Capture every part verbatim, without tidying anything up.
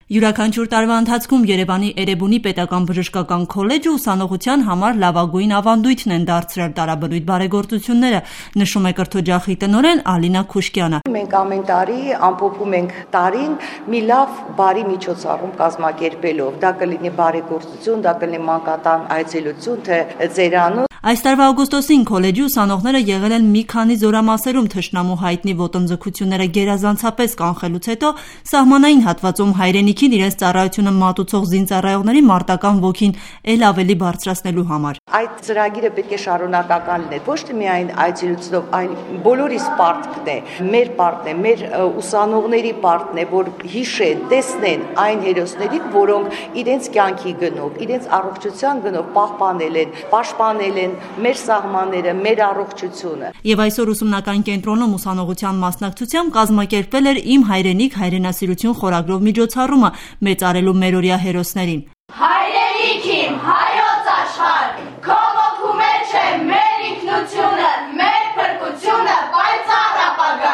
Յուրաքանչյուր տարվա ընթացքում Երևանի Էրեբունի պետական բժշկական քոլեջը ուսանողության համար լավագույն ավանդույթն են դարձրել տարաբնույթ բարեգործությունները, նշում է կրթօջախի տնօրեն Ալինա Քուշկյանը։ Մենք ամեն տարի ամփոփում ենք տարին մի լավ բարի միջոցառում կազմակերպելով։ Դա կլինի բարեգործություն, դա կլինի մանկատան այցելություն, թե ձերանոց։ Այս տարվա օգոստոսին քոլեջի ուսանողները եղել են մի քանի զորամասերում թշնամու հայտնի ոտնձգությունները գերազանցապես կանխելուց հետո սահմանային հատվածում հայրենիքին իրենց ծառայությունը մատուցող զինծառայողների մարտական ոգին էլ ավելի բարձրացնելու համար։ Այդ ծրագիրը պետք է շարունակական լինի, ոչ թե միայն այցելությունով, այլ բոլորիս պարտքն է, մեր պարտքն է, մեր ուսանողների պարտքն է, որ հիշեն, տեսնեն այն հերոսներին, որոնք իրենց կյանքի գնով, իրենց առողջության գնով պահպանել են, պաշտպանել են մեր սահմանները, մեր առողջությունը։ Եվ այսօր ուսումնական կենտրոնում ուսանողության մասնակցությամբ կազմակերպվել էր «Իմ հայրենիք հայրենասիրություն» խորագրով միջոցառումը մեծարելու մերօրյա հերոսներին։ Հայրենիք իմ, հայոց աշխարհ, քո ոգու մեջ է մեր ինքնությունը, մեր փրկությունը, պայծառ ապագա։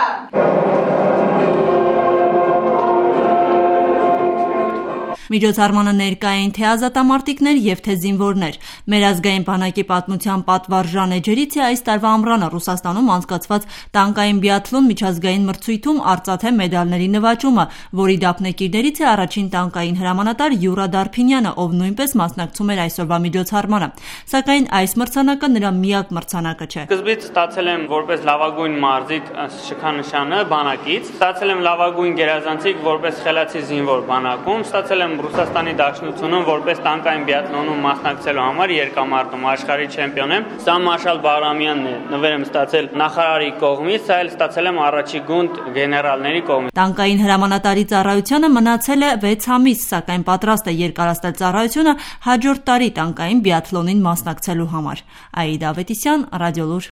Միջոցառմանը ներկա էին թե ազատամարտիկներ և թե զինվորներ։ Մեր ազգային բանակի պատմության պատվարժան էջերից է այս տարվա ամռանը Ռուսաստանում անցկացված տանկային բիաթլոն միջազգային մրցույթում արծաթե մեդալների նվաճումը, որի դափնեկիրներից է առաջին տանկային հրամանատար Յուրա Դարփինյանը, ով նույնպես մասնակցում էր այսօրվա միջոցառմանը։ Սակայն այս մրցանակը նրա միակ մրցանակը չէ։ Սկզբից ստացել եմ որպես լավագույն մարզիկ շքանշանը բանակից, ստացել եմ լավագույն գերազանցիկ որպես խելացի զինվոր բանակում, ստացել եմ Ռուսաստանի Դաշնությունում որպես տանկային բիաթլոնում մասնակցելու համար երկամարտում աշխարհի չեմպիոն եմ։ Սա Մարշալ Բաղրամյանն է, նվեր եմ ստացել նախարարի կողմից, սա էլ ստացել եմ առաջի գունդ գեներալների կողմից։ Տանկային հրամանատարի ծառայությունը մնացել է վեց ամիս, սակայն պատրաստ է երկարացնել ծառայությունը հաջորդ տարի տանկային բիաթլոնին մասնակցելու համար։ Աիդա Ավետիսյան, Ռադիոլուր։